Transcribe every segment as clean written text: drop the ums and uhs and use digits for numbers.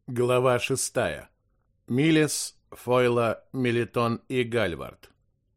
Глава 6. Милес, Фойла, Мелитон и Гальвард.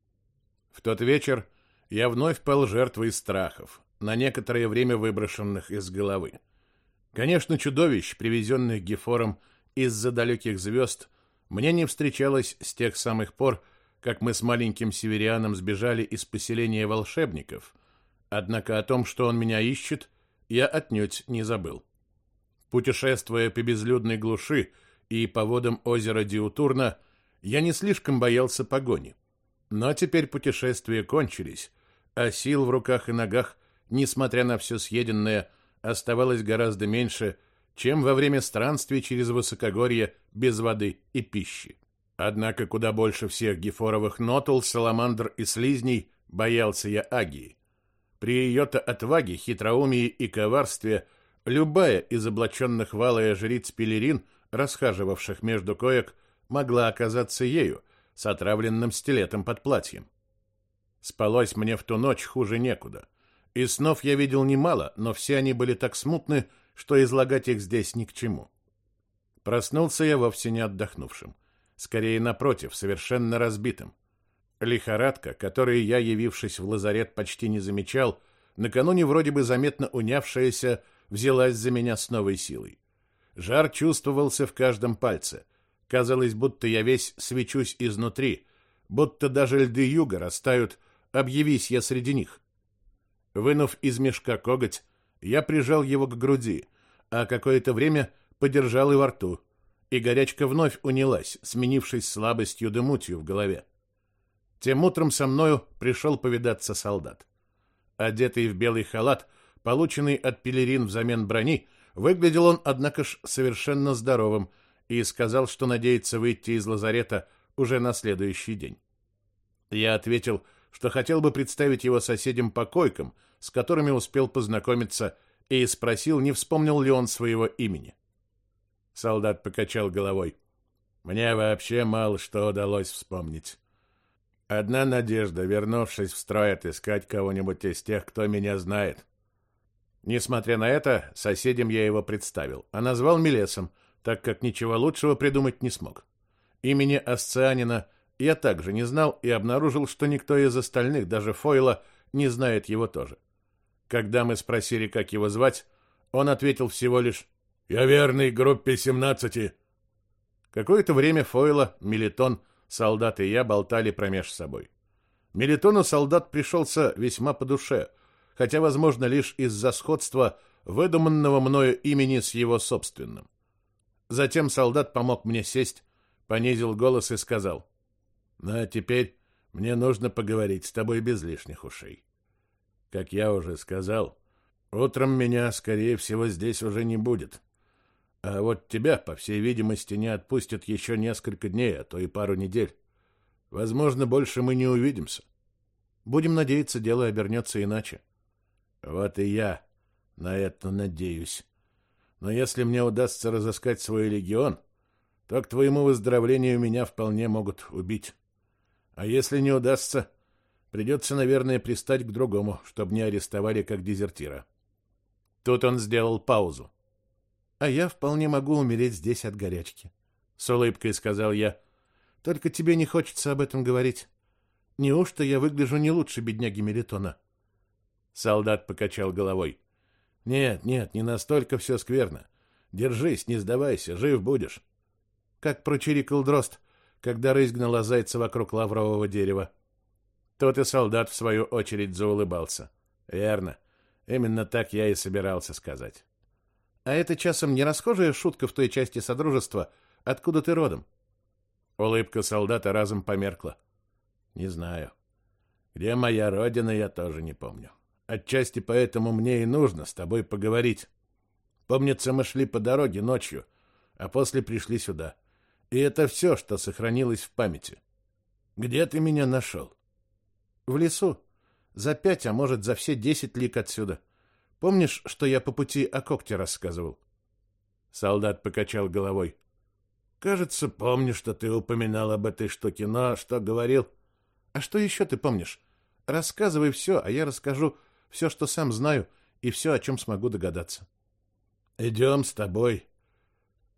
В тот вечер я вновь пал жертвой страхов, на некоторое время выброшенных из головы. Конечно, чудовищ, привезенных Гефором из-за далеких звезд, мне не встречалось с тех самых пор, как мы с маленьким северяном сбежали из поселения волшебников, однако о том, что он меня ищет, я отнюдь не забыл. Путешествуя по безлюдной глуши и по водам озера Диутурна, я не слишком боялся погони. Но теперь путешествия кончились, а сил в руках и ногах, несмотря на все съеденное, оставалось гораздо меньше, чем во время странствий через высокогорье без воды и пищи. Однако куда больше всех гефоровых нотул, саламандр и слизней боялся я Агии. При ее-то отваге, хитроумии и коварстве любая из облаченных в алое жриц пелерин, расхаживавших между коек, могла оказаться ею, с отравленным стилетом под платьем. Спалось мне в ту ночь хуже некуда. И снов я видел немало, но все они были так смутны, что излагать их здесь ни к чему. Проснулся я вовсе не отдохнувшим. Скорее, напротив, совершенно разбитым. Лихорадка, которой я, явившись в лазарет, почти не замечал, накануне вроде бы заметно унявшаяся, взялась за меня с новой силой. Жар чувствовался в каждом пальце. Казалось, будто я весь свечусь изнутри, будто даже льды юга растают, объявись я среди них. Вынув из мешка коготь, я прижал его к груди, а какое-то время подержал и во рту, и горячка вновь унялась, сменившись слабостью да мутью в голове. Тем утром со мною пришел повидаться солдат. Одетый в белый халат, полученный от пелерин взамен брони, выглядел он, однако ж, совершенно здоровым и сказал, что надеется выйти из лазарета уже на следующий день. Я ответил, что хотел бы представить его соседям по койкам, с которыми успел познакомиться, и спросил, не вспомнил ли он своего имени. Солдат покачал головой. Мне вообще мало что удалось вспомнить. Одна надежда, вернувшись в строй, отыскать кого-нибудь из тех, кто меня знает. Несмотря на это, соседям я его представил, а назвал Милесом, так как ничего лучшего придумать не смог. Имени Асцианина я также не знал и обнаружил, что никто из остальных, даже Фойла, не знает его тоже. Когда мы спросили, как его звать, он ответил всего лишь «Я верный группе 17». Какое-то время Фойла, Мелитон, солдат и я болтали промеж собой. Мелитону солдат пришелся весьма по душе, хотя, возможно, лишь из-за сходства выдуманного мною имени с его собственным. Затем солдат помог мне сесть, понизил голос и сказал: «Ну, а теперь мне нужно поговорить с тобой без лишних ушей. Как я уже сказал, утром меня, скорее всего, здесь уже не будет. А вот тебя, по всей видимости, не отпустят еще несколько дней, а то и пару недель. Возможно, больше мы не увидимся. Будем надеяться, дело обернется иначе». Вот и я на это надеюсь. Но если мне удастся разыскать свой легион, то к твоему выздоровлению меня вполне могут убить. А если не удастся, придется, наверное, пристать к другому, чтобы не арестовали как дезертира. Тут он сделал паузу. А я вполне могу умереть здесь от горячки, с улыбкой сказал я. Только тебе не хочется об этом говорить. Неужто я выгляжу не лучше бедняги Мелитона? Солдат покачал головой. Нет, не настолько все скверно. Держись, не сдавайся, жив будешь. Как прочирикал дрозд, когда рысь гнала зайца вокруг лаврового дерева. Тот и солдат, в свою очередь, заулыбался. Верно, именно так я и собирался сказать. А это часом не расхожая шутка в той части Содружества, откуда ты родом? Улыбка солдата разом померкла. Не знаю. Где моя родина, я тоже не помню. Отчасти поэтому мне и нужно с тобой поговорить. Помнится, мы шли по дороге ночью, а после пришли сюда. И это все, что сохранилось в памяти. Где ты меня нашел? В лесу. За 5, а может, за все 10 лиг отсюда. Помнишь, что я по пути о когте рассказывал? Солдат покачал головой. Кажется, помню, что ты упоминал об этой штуке, но что говорил? А что еще ты помнишь? Рассказывай все, а я расскажу все, что сам знаю, и все, о чем смогу догадаться. Идем с тобой.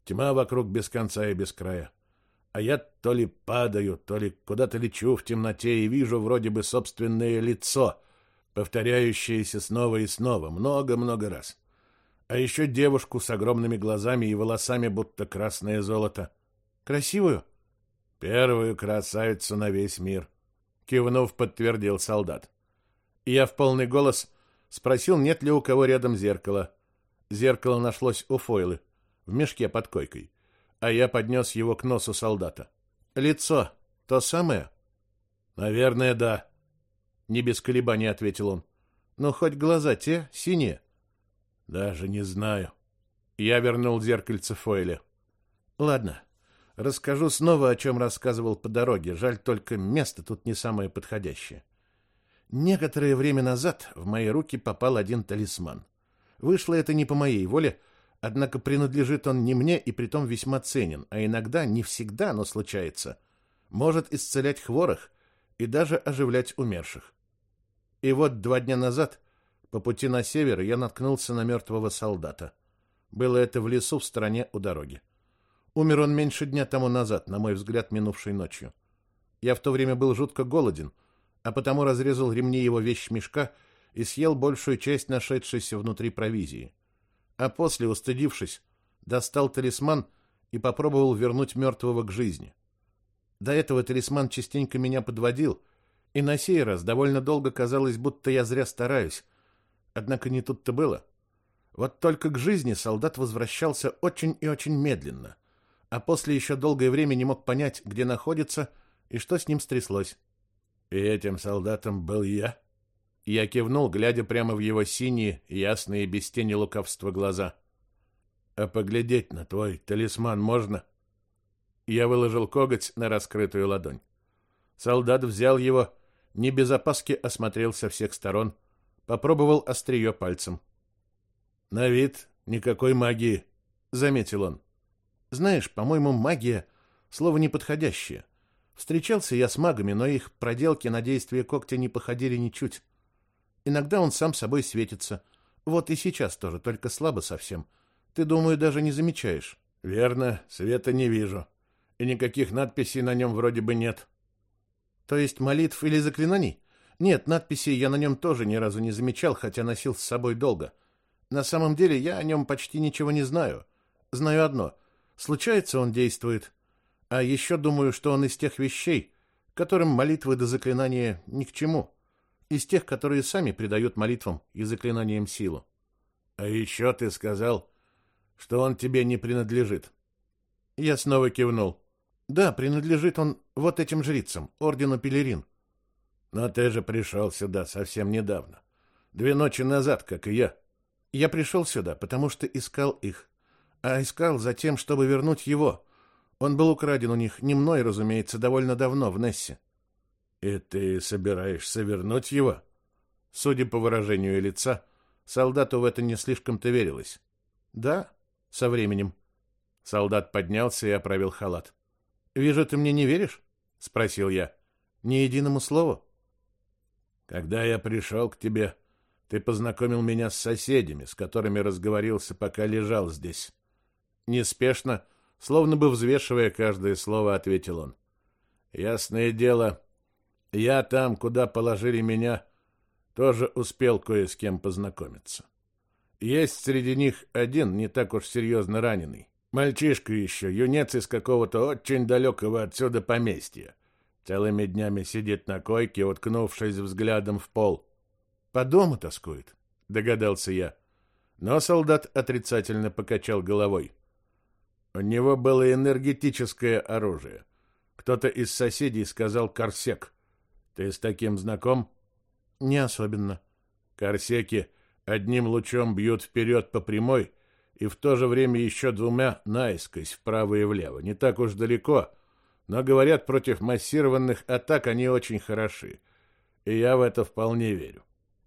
Тьма вокруг без конца и без края. А я то ли падаю, то ли куда-то лечу в темноте и вижу вроде бы собственное лицо, повторяющееся снова и снова, много-много раз. А еще девушку с огромными глазами и волосами, будто красное золото. Красивую? Первую красавицу на весь мир. Кивнув, подтвердил солдат. Я в полный голос спросил, нет ли у кого рядом зеркала. Зеркало нашлось у Фойлы, в мешке под койкой, а я поднес его к носу солдата. Лицо то самое? Наверное, да. Не без колебаний ответил он. Но хоть глаза те синие. Даже не знаю. Я вернул зеркальце Фойле. Ладно, расскажу снова, о чем рассказывал по дороге. Жаль, только место тут не самое подходящее. Некоторое время назад в мои руки попал один талисман. Вышло это не по моей воле, однако принадлежит он не мне и притом весьма ценен, а иногда, не всегда, но случается, может исцелять хворых и даже оживлять умерших. И вот 2 дня назад по пути на север я наткнулся на мертвого солдата. Было это в лесу в стороне у дороги. Умер он меньше дня тому назад, на мой взгляд, минувшей ночью. Я в то время был жутко голоден, а потому разрезал ремни его вещмешка и съел большую часть нашедшейся внутри провизии. А после, устыдившись, достал талисман и попробовал вернуть мертвого к жизни. До этого талисман частенько меня подводил, и на сей раз довольно долго казалось, будто я зря стараюсь. Однако не тут-то было. Вот только к жизни солдат возвращался очень и очень медленно, а после еще долгое время не мог понять, где находится и что с ним стряслось. И этим солдатом был я? Я кивнул, глядя прямо в его синие, ясные, без тени лукавства глаза. А поглядеть на твой талисман можно? Я выложил коготь на раскрытую ладонь. Солдат взял его, не без опаски осмотрел со всех сторон, попробовал острие пальцем. На вид никакой магии, заметил он. Знаешь, по-моему, магия — слово неподходящее. Встречался я с магами, но их проделки на действие когтя не походили ничуть. Иногда он сам собой светится. Вот и сейчас тоже, только слабо совсем. Ты, думаю, даже не замечаешь. Верно, света не вижу. И никаких надписей на нем вроде бы нет. То есть молитв или заклинаний? Нет, надписей я на нем тоже ни разу не замечал, хотя носил с собой долго. На самом деле я о нем почти ничего не знаю. Знаю одно. Случается, он действует. А еще думаю, что он из тех вещей, которым молитвы да заклинания ни к чему. Из тех, которые сами придают молитвам и заклинаниям силу. А еще ты сказал, что он тебе не принадлежит. Я снова кивнул. Да, принадлежит он вот этим жрицам, ордену Пелерин. Но ты же пришел сюда совсем недавно. 2 ночи назад, как и я. Я пришел сюда, потому что искал их. А искал за тем, чтобы вернуть его. Он был украден у них, не мной, разумеется, довольно давно, в Нессе. И ты собираешься вернуть его? Судя по выражению лица, солдату в это не слишком-то верилось. Да, со временем. Солдат поднялся и оправил халат. Вижу, ты мне не веришь? Спросил я. Ни единому слову? Когда я пришел к тебе, ты познакомил меня с соседями, с которыми разговорился, пока лежал здесь. Неспешно, словно бы взвешивая каждое слово, ответил он. Ясное дело, я там, куда положили меня, тоже успел кое с кем познакомиться. Есть среди них один, не так уж серьезно раненый. Мальчишка еще, юнец из какого-то очень далекого отсюда поместья. Целыми днями сидит на койке, уткнувшись взглядом в пол. По дому тоскует, догадался я. Но солдат отрицательно покачал головой. У него было энергетическое оружие. Кто-то из соседей сказал «корсек». Ты с таким знаком? Не особенно. Корсеки одним лучом бьют вперед по прямой и в то же время еще 2 наискось, вправо и влево. Не так уж далеко, но, говорят, против массированных атак они очень хороши. И я в это вполне верю.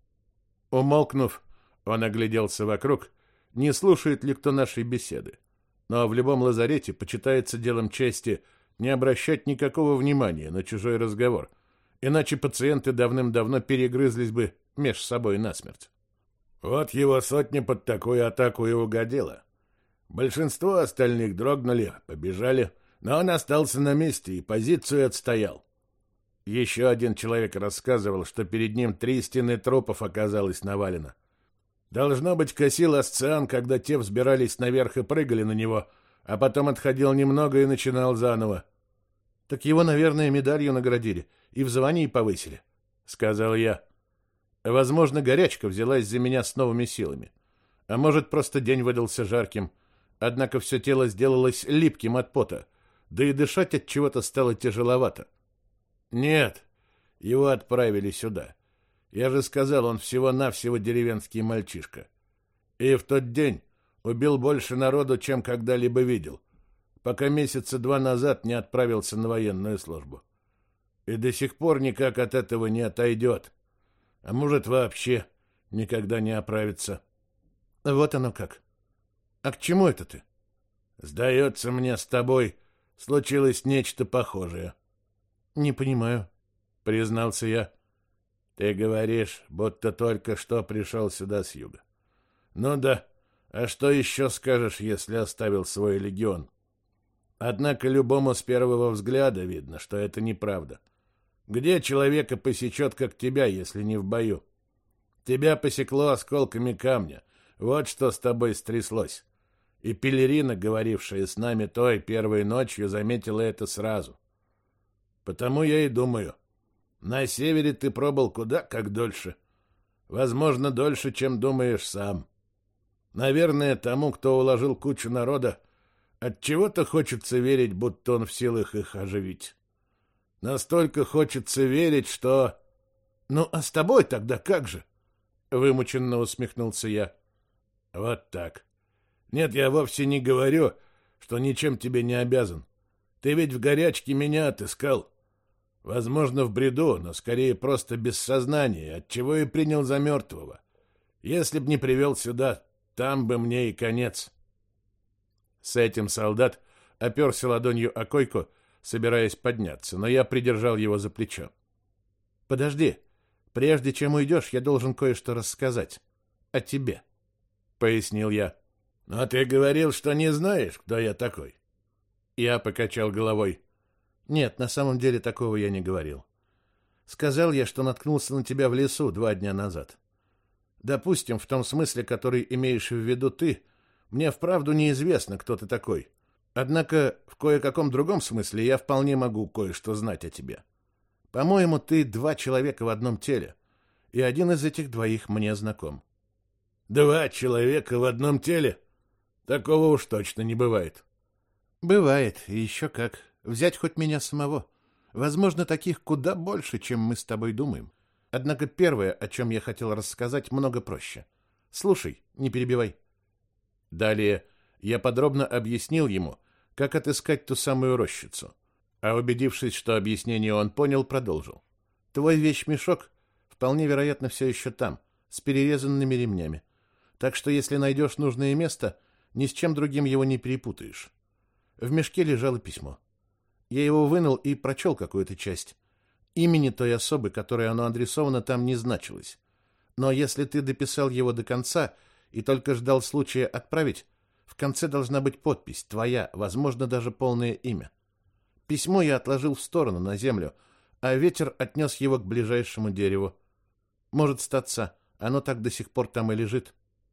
Умолкнув, он огляделся вокруг, не слушает ли кто нашей беседы. Но в любом лазарете почитается делом чести не обращать никакого внимания на чужой разговор, иначе пациенты давным-давно перегрызлись бы меж собой насмерть. Вот его сотня под такую атаку и угодила. Большинство остальных дрогнули, побежали, но он остался на месте и позицию отстоял. Еще один человек рассказывал, что перед ним 3 стены трупов оказалось навалено. Должно быть, косил Асциан, когда те взбирались наверх и прыгали на него, а потом отходил немного и начинал заново. — Так его, наверное, медалью наградили и в звании повысили, — сказал я. Возможно, горячка взялась за меня с новыми силами. А может, просто день выдался жарким. Однако все тело сделалось липким от пота, да и дышать от чего-то стало тяжеловато. Нет, его отправили сюда. Я же сказал, он всего-навсего деревенский мальчишка. И в тот день убил больше народу, чем когда-либо видел, пока месяца 2 назад не отправился на военную службу. И до сих пор никак от этого не отойдет. А может, вообще никогда не оправится. Вот оно как. А к чему это ты? Сдается мне, с тобой случилось нечто похожее. Не понимаю, признался я. Ты говоришь, будто только что пришел сюда с юга. Ну да, а что еще скажешь, если оставил свой легион? Однако любому с первого взгляда видно, что это неправда. Где человека посечет, как тебя, если не в бою? Тебя посекло осколками камня. Вот что с тобой стряслось. И Пелерина, говорившая с нами той первой ночью, заметила это сразу. Потому я и думаю, на севере ты пробыл куда как дольше. Возможно, дольше, чем думаешь сам. Наверное, тому, кто уложил кучу народа, отчего-то хочется верить, будто он в силах их оживить. Настолько хочется верить, что... Ну, а с тобой тогда как же? Вымученно усмехнулся я. Вот так. Нет, я вовсе не говорю, что ничем тебе не обязан. Ты ведь в горячке меня отыскал. Возможно, в бреду, но скорее просто без сознания, отчего и принял за мертвого. Если б не привел сюда, там бы мне и конец. С этим солдат оперся ладонью о койку, собираясь подняться, но я придержал его за плечо. — Подожди, прежде чем уйдешь, я должен кое-что рассказать. О тебе, — пояснил я. — Но ты говорил, что не знаешь, кто я такой. Я покачал головой. — Нет, на самом деле такого я не говорил. Сказал я, что наткнулся на тебя в лесу 2 дня назад. Допустим, в том смысле, который имеешь в виду ты, мне вправду неизвестно, кто ты такой. Однако в кое-каком другом смысле я вполне могу кое-что знать о тебе. По-моему, ты 2 человека в одном теле, и один из этих 2 мне знаком. 2 человека в одном теле? Такого уж точно не бывает. Бывает, и еще как. Взять хоть меня самого. Возможно, таких куда больше, чем мы с тобой думаем. Однако первое, о чем я хотел рассказать, много проще. Слушай, не перебивай. Далее я подробно объяснил ему, как отыскать ту самую рощицу. А убедившись, что объяснение он понял, продолжил. Твой вещмешок вполне вероятно все еще там, с перерезанными ремнями. Так что если найдешь нужное место, ни с чем другим его не перепутаешь. В мешке лежало письмо. Я его вынул и прочел какую-то часть. Имени той особы, которой оно адресовано, там не значилось. Но если ты дописал его до конца и только ждал случая отправить, в конце должна быть подпись, твоя, возможно, даже полное имя. Письмо я отложил в сторону, на землю, а ветер отнес его к ближайшему дереву. Может статься, оно так до сих пор там и лежит.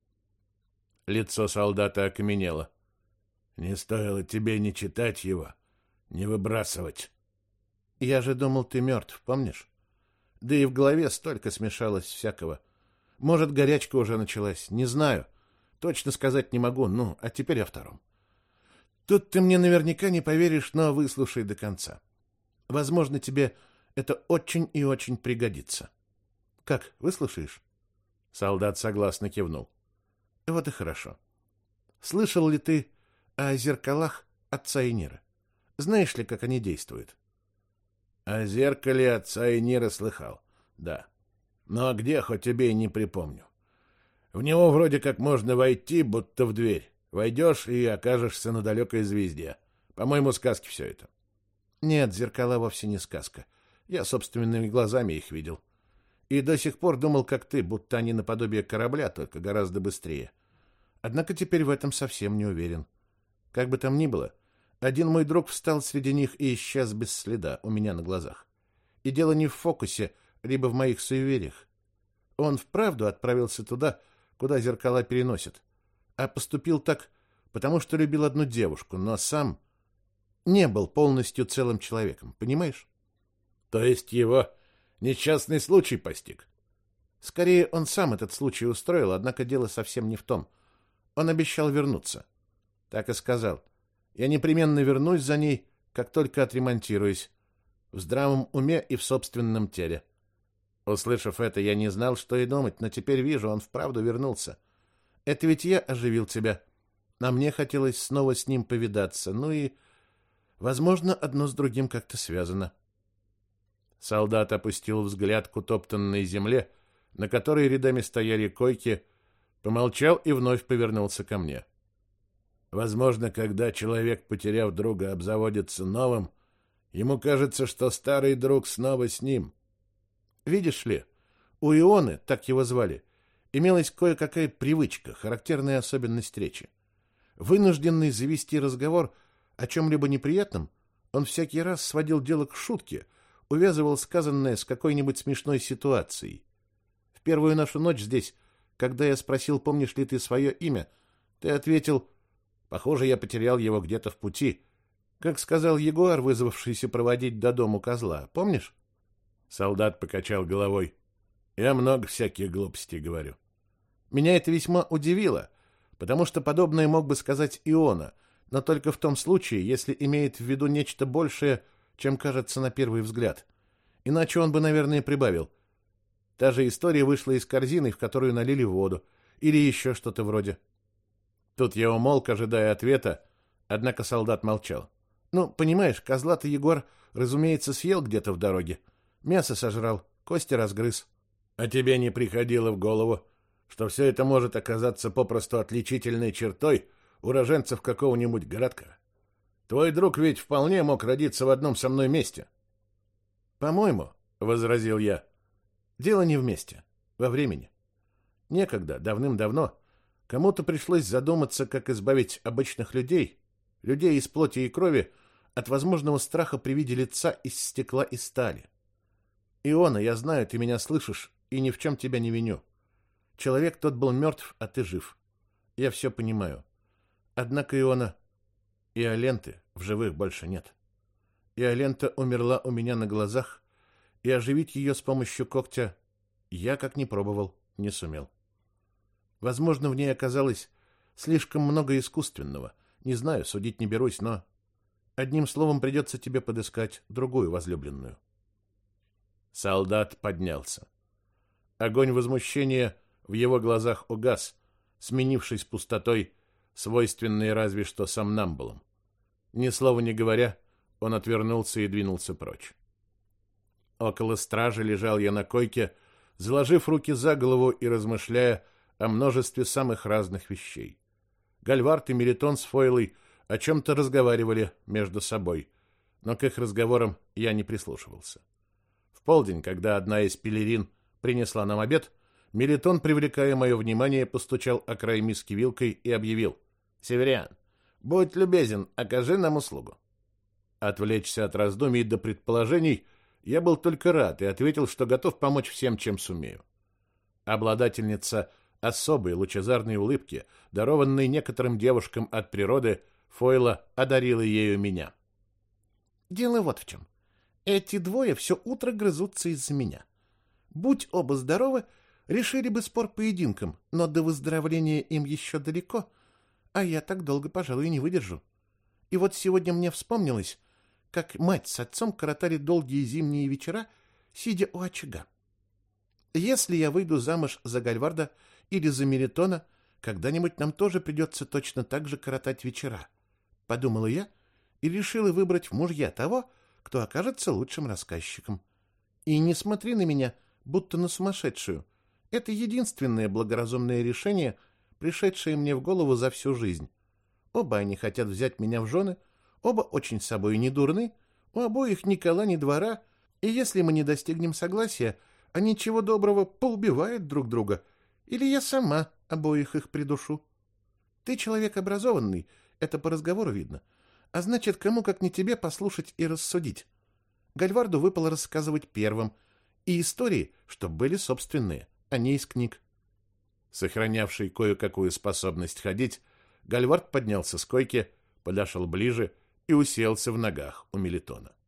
Лицо солдата окаменело. Не стоило тебе не читать его, не выбрасывать. Я же думал, ты мертв, помнишь? Да и в голове столько смешалось всякого. Может, горячка уже началась, не знаю. Точно сказать не могу, ну, а теперь о втором. Тут ты мне наверняка не поверишь, но выслушай до конца. Возможно, тебе это очень и очень пригодится. Как, выслушаешь? Солдат согласно кивнул. Вот и хорошо. Слышал ли ты о зеркалах отца Энира? Знаешь ли, как они действуют? О зеркале отца Энира слыхал, да. Но где, хоть убей, не припомню. В него вроде как можно войти, будто в дверь. Войдешь и окажешься на далекой звезде. По-моему, сказки все это. Нет, зеркала вовсе не сказка. Я собственными глазами их видел. И до сих пор думал, как ты, будто они наподобие корабля, только гораздо быстрее. Однако теперь в этом совсем не уверен. Как бы там ни было, один мой друг встал среди них и исчез без следа у меня на глазах. И дело не в фокусе, либо в моих суевериях. Он вправду отправился туда, куда зеркала переносят, а поступил так, потому что любил одну девушку, но сам не был полностью целым человеком, понимаешь? То есть его несчастный случай постиг? Скорее, он сам этот случай устроил, однако дело совсем не в том. Он обещал вернуться. Так и сказал. Я непременно вернусь за ней, как только отремонтируюсь. В здравом уме и в собственном теле. Услышав это, я не знал, что и думать, но теперь вижу, он вправду вернулся. Это ведь я оживил тебя. А мне хотелось снова с ним повидаться. Ну и, возможно, одно с другим как-то связано. Солдат опустил взгляд к утоптанной земле, на которой рядами стояли койки, помолчал и вновь повернулся ко мне. Возможно, когда человек, потеряв друга, обзаводится новым, ему кажется, что старый друг снова с ним. Видишь ли, у Ионы, так его звали, имелась кое-какая привычка, характерная особенность речи. Вынужденный завести разговор о чем-либо неприятном, он всякий раз сводил дело к шутке, увязывал сказанное с какой-нибудь смешной ситуацией. В первую нашу ночь здесь, когда я спросил, помнишь ли ты свое имя, ты ответил: похоже, я потерял его где-то в пути, как сказал ягуар, вызвавшийся проводить до дому козла. Помнишь? Солдат покачал головой. Я много всяких глупостей говорю. Меня это весьма удивило, потому что подобное мог бы сказать Иона, но только в том случае, если имеет в виду нечто большее, чем кажется на первый взгляд. Иначе он бы, наверное, прибавил: та же история вышла из корзины, в которую налили воду, или еще что-то вроде. Тут я умолк, ожидая ответа, однако солдат молчал. Ну, понимаешь, козла-то Егор, разумеется, съел где-то в дороге. Мясо сожрал, кости разгрыз. А тебе не приходило в голову, что все это может оказаться попросту отличительной чертой уроженцев какого-нибудь городка? Твой друг ведь вполне мог родиться в одном со мной месте. По-моему, — возразил я, — дело не в месте, во времени. Некогда, давным-давно, кому-то пришлось задуматься, как избавить обычных людей, людей из плоти и крови, от возможного страха при виде лица из стекла и стали. Иона, я знаю, ты меня слышишь, и ни в чем тебя не виню. Человек тот был мертв, а ты жив. Я все понимаю. Однако, Иона, Иоленты в живых больше нет. Иолента умерла у меня на глазах, и оживить ее с помощью когтя я, как ни пробовал, не сумел. Возможно, в ней оказалось слишком много искусственного. Не знаю, судить не берусь, но... Одним словом, придется тебе подыскать другую возлюбленную. Солдат поднялся. Огонь возмущения в его глазах угас, сменившись пустотой, свойственной разве что сомнамбулам. Ни слова не говоря, он отвернулся и двинулся прочь. Около стражи лежал я на койке, заложив руки за голову и размышляя о множестве самых разных вещей. Гальвард и Мелитон с Фойлой о чем-то разговаривали между собой, но к их разговорам я не прислушивался. В полдень, когда одна из пелерин принесла нам обед, Мелитон, привлекая мое внимание, постучал о край миски вилкой и объявил: «Северян, будь любезен, окажи нам услугу». Отвлечься от раздумий до предположений я был только рад и ответил, что готов помочь всем, чем сумею. Обладательница особой лучезарной улыбки, дарованной некоторым девушкам от природы, Фойла одарила ею меня. «Дело вот в чем. Эти двое все утро грызутся из-за меня. Будь оба здоровы, решили бы спор поединком, но до выздоровления им еще далеко, а я так долго, пожалуй, не выдержу. И вот сегодня мне вспомнилось, как мать с отцом коротали долгие зимние вечера, сидя у очага. Если я выйду замуж за Гальварда или за Мелитона, когда-нибудь нам тоже придется точно так же коротать вечера, — подумала я и решила выбрать в мужья того, кто окажется лучшим рассказчиком. И не смотри на меня, будто на сумасшедшую. Это единственное благоразумное решение, пришедшее мне в голову за всю жизнь. Оба они хотят взять меня в жены, оба очень с собой не дурны, у обоих ни кола, ни двора, и если мы не достигнем согласия, они чего доброго поубивают друг друга, или я сама обоих их придушу. Ты человек образованный, это по разговору видно. А значит, кому как не тебе послушать и рассудить. Гальварду выпало рассказывать первым, и истории, что были собственные, а не из книг. Сохранявший кое-какую способность ходить, Гальвард поднялся с койки, подошел ближе и уселся в ногах у Мелитона.